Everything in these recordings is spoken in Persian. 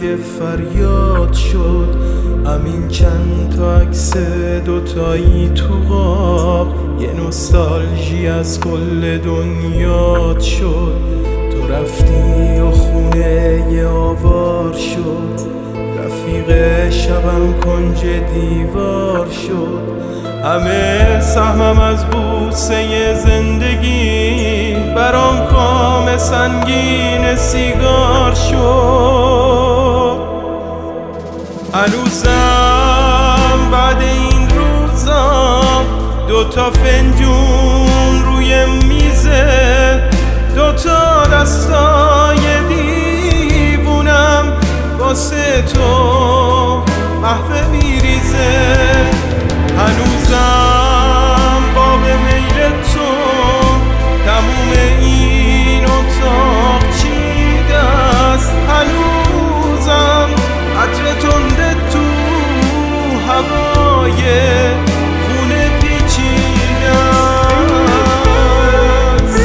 یه فریاد شد. همین چند تا عکس دوتایی تو قاب یه نوستالژی از کل دنیات شد. تو رفتی و خونه یه آوار شد، رفیق شبم کنج دیوار شد. همه سهمم از بوسه زندگی برام کام سنگین سیگار شد. هنوزم بعد این روزا دوتا فنجون روی میزه، دوتا دستای دیوونم واسه تو قهوه میریزه. هنوزم باب میل تو تموم این اتاق چیده است. هنوزم عطر تنده تو هوای خونه پیچیده است.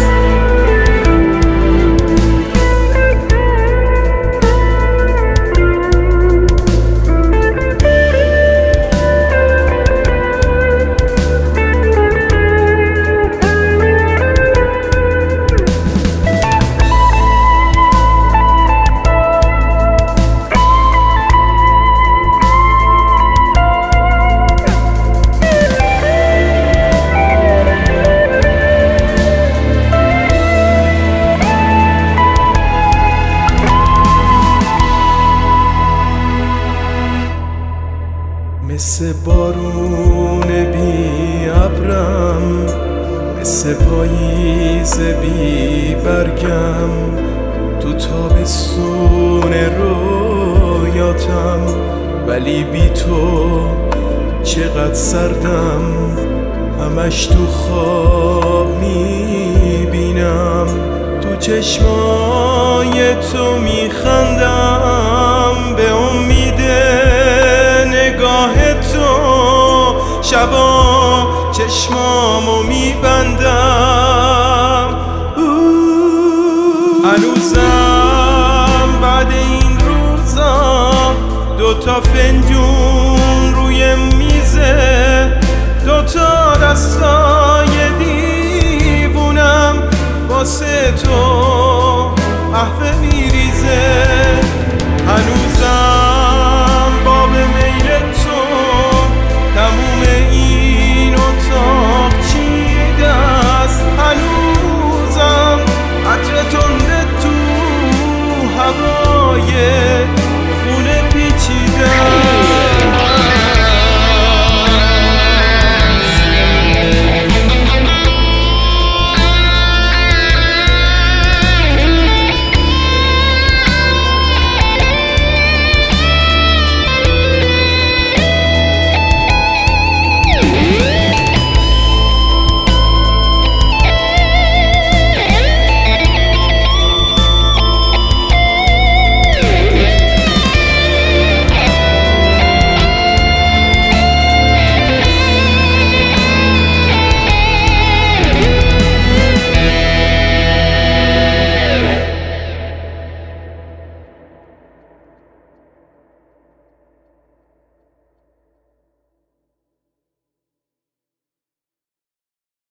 مثل بارون بی ابرم، مثل پاییز بی برگم، تو تابستون رویاتم. ولی بی تو چقدر سردم، همش تو خواب میبینم. تو چشمای تو میخندم به امید نگاه تو. شبا چشمامو میبندم. هنوزم بعد این روزا دوتا فنجون